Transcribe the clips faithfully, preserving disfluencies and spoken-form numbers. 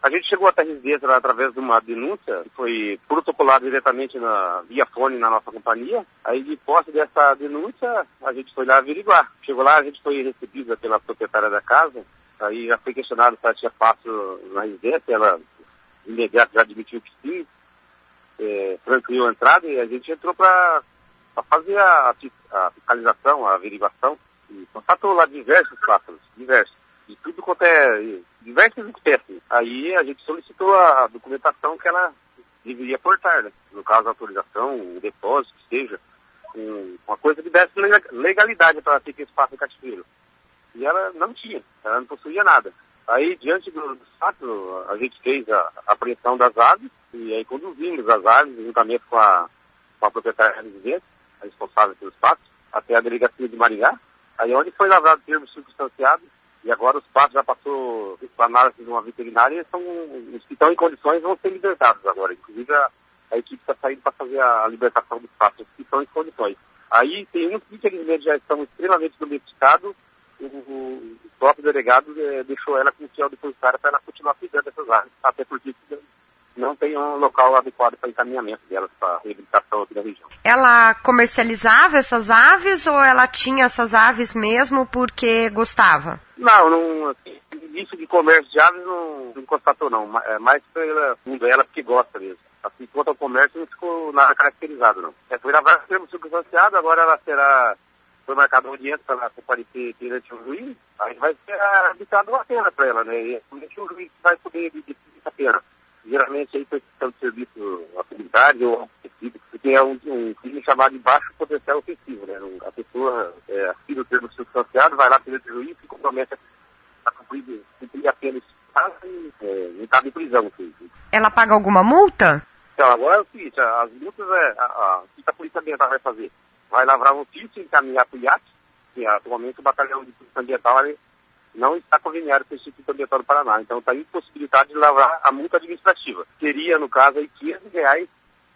A gente chegou até a residência através de uma denúncia, que foi protocolada diretamente na, via fone na nossa companhia. Aí, de posse dessa denúncia, a gente foi lá averiguar. Chegou lá, a gente foi recebida pela proprietária da casa. Aí já foi questionado se ela tinha espaço na residência. Ela, imediato, já admitiu que sim. É, tranquilo a entrada e a gente entrou para fazer a, a fiscalização, a averiguação. E constatou lá diversos pássaros, diversos. De tudo quanto é, diversas espécies. Aí a gente solicitou a documentação que ela deveria portar, né? No caso, a autorização, um depósito, que seja, um, uma coisa que desse legalidade para ter esse pássaro cativeiro. E ela não tinha, ela não possuía nada. Aí, diante do, do fato, a gente fez a, a apreensão das aves, e aí conduzimos as aves, juntamente com a, com a proprietária da residência, a responsável pelos pássaros, até a delegacia de Maringá. Aí onde foi lavrado o termo circunstanciado. E agora os pássaros já passou para análise de uma veterinária e são, os que estão em condições vão ser libertados agora. Inclusive a, a equipe está saindo para fazer a libertação dos pássaros que estão em condições. Aí tem uns que infelizmente já estão extremamente domesticados. O, o, o próprio delegado é, deixou ela com o fiel depositário para ela continuar cuidando dessas aves, até porque não tem um local adequado para encaminhamento delas, para reabilitação aqui da região. Ela comercializava essas aves ou ela tinha essas aves mesmo porque gostava? Não, não assim, isso de comércio de aves não, não constatou não, é mais pela fundo ela porque gosta mesmo. Assim, quanto ao comércio não ficou nada caracterizado não. É, foi lavar o termo circunstanciado, agora ela será, foi marcada uma audiência para ela comparecer perante o juiz, aí vai ser habitada uma pena para ela, né? E somente o juiz vai poder decidir essa pena. Geralmente aí foi questão de serviço à comunidade ou ofensivo, porque é um, um crime chamado de baixo potencial ofensivo, né? A pessoa é, assina o termo circunstanciado, vai lá perante o juiz e compromete a cumprir, cumprir a pena e é, não está de prisão. Assim. Ela paga alguma multa? Então, agora é o seguinte, as multas é, a, a, o que a Polícia Ambiental vai fazer? Vai lavrar um ofício e encaminhar para o I A C, que atualmente o Batalhão de Polícia Ambiental não está conveniado com o Instituto Ambiental do Paraná. Então está impossibilitado de lavrar a multa administrativa. Seria, no caso, aí, quinhentos reais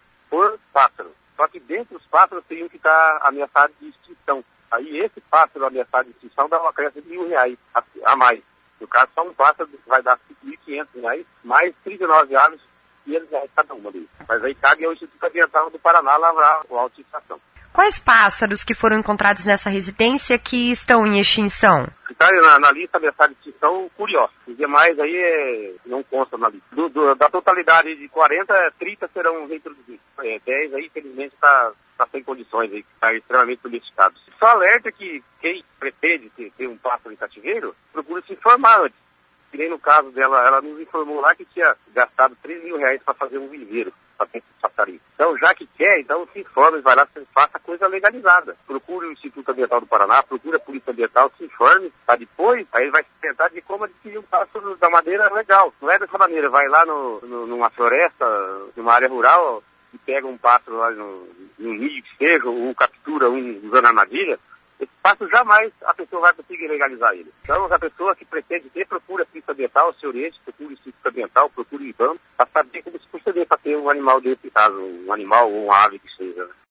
por pássaro. Só que dentro dos pássaros teriam que estar ameaçados de extinção. Aí esse pássaro ameaçado de extinção dá uma crença de mil reais a, a mais. No caso, só um pássaro vai dar cinco mil e quinhentos reais, mais trinta e nove aves, quinhentos reais cada uma deles. Mas aí cabe ao Instituto Ambiental do Paraná lavrar a auto-extinção. Quais pássaros que foram encontrados nessa residência que estão em extinção? Está na, na lista ameaçada de extinção, curioso. Os demais aí é, não constam na lista. Do, do, da totalidade de quarenta, trinta serão reintroduzidos. É, dez aí, infelizmente, está tá sem condições, aí, está extremamente domesticado. Só alerta que quem pretende ter, ter um pássaro em cativeiro, procura se informar antes. Que nem no caso dela, ela nos informou lá que tinha gastado três mil reais para fazer um viveiro para ter esse passarinho. Então, já que quer, então se informe, vai lá, faça a coisa legalizada. Procure o Instituto Ambiental do Paraná, procure a Polícia Ambiental, se informe, tá? Depois, aí ele vai se tentar de como adquirir um pássaro da maneira legal. Não é dessa maneira, vai lá no, no, numa floresta, numa área rural, e pega um pássaro lá no, no ninho que seja, ou captura um usando armadilha. Esse pássaro jamais a pessoa vai conseguir legalizar ele. Então, a pessoa que pretende ter, procura a Polícia Ambiental, se oriente, procure o Instituto Ambiental, procure o IBAMA, para saber como se proceder para ter um animal desse caso, um animal ou uma ave que seja.